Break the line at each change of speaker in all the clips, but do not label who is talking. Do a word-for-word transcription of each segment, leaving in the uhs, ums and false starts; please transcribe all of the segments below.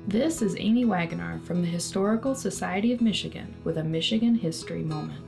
This is Amy Wagoner from the Historical Society of Michigan with a Michigan History Moment.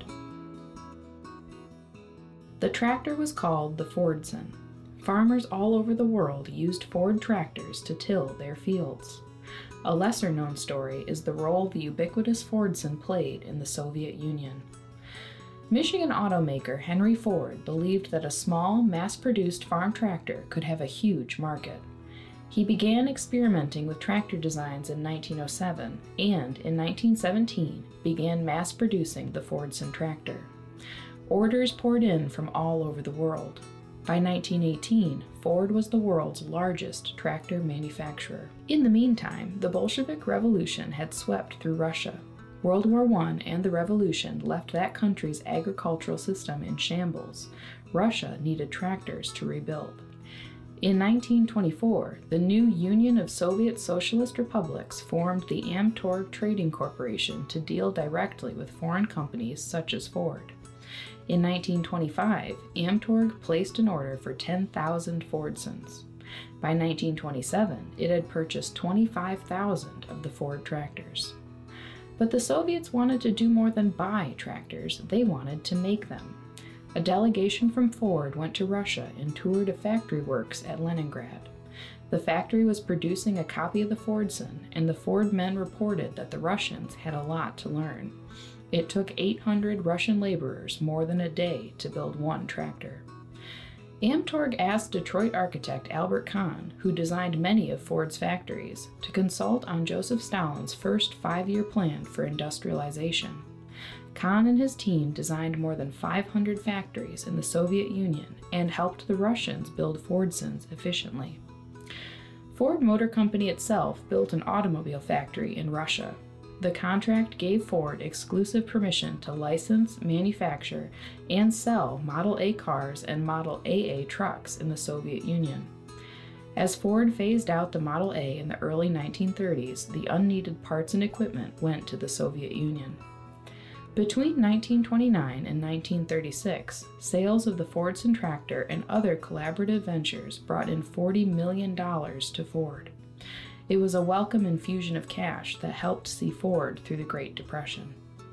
The tractor was called the Fordson. Farmers all over the world used Ford tractors to till their fields. A lesser-known story is the role the ubiquitous Fordson played in the Soviet Union. Michigan automaker Henry Ford believed that a small, mass-produced farm tractor could have a huge market. He began experimenting with tractor designs in nineteen oh seven and, in nineteen seventeen, began mass-producing the Fordson tractor. Orders poured in from all over the world. By nineteen eighteen, Ford was the world's largest tractor manufacturer. In the meantime, the Bolshevik Revolution had swept through Russia. World War One and the Revolution left that country's agricultural system in shambles. Russia needed tractors to rebuild. In nineteen twenty-four, the new Union of Soviet Socialist Republics formed the Amtorg Trading Corporation to deal directly with foreign companies such as Ford. In nineteen twenty-five, Amtorg placed an order for ten thousand Fordsons. By nineteen twenty-seven, it had purchased twenty-five thousand of the Ford tractors. But the Soviets wanted to do more than buy tractors, they wanted to make them. A delegation from Ford went to Russia and toured a factory works at Leningrad. The factory was producing a copy of the Fordson, and the Ford men reported that the Russians had a lot to learn. It took eight hundred Russian laborers more than a day to build one tractor. Amtorg asked Detroit architect Albert Kahn, who designed many of Ford's factories, to consult on Joseph Stalin's first five-year plan for industrialization. Kahn and his team designed more than five hundred factories in the Soviet Union and helped the Russians build Fordsons efficiently. Ford Motor Company itself built an automobile factory in Russia. The contract gave Ford exclusive permission to license, manufacture, and sell Model A cars and Model A A trucks in the Soviet Union. As Ford phased out the Model A in the early nineteen thirties, the unneeded parts and equipment went to the Soviet Union. Between nineteen twenty-nine and nineteen thirty-six, sales of the Fordson tractor and other collaborative ventures brought in forty million dollars to Ford. It was a welcome infusion of cash that helped see Ford through the Great Depression.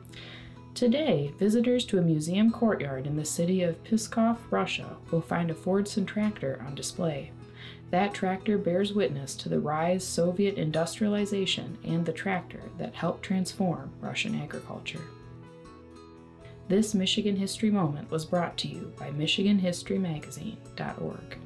Today, visitors to a museum courtyard in the city of Pskov, Russia, will find a Fordson tractor on display. That tractor bears witness to the rise of Soviet industrialization and the tractor that helped transform Russian agriculture. This Michigan History Moment was brought to you by Michigan History Magazine dot org.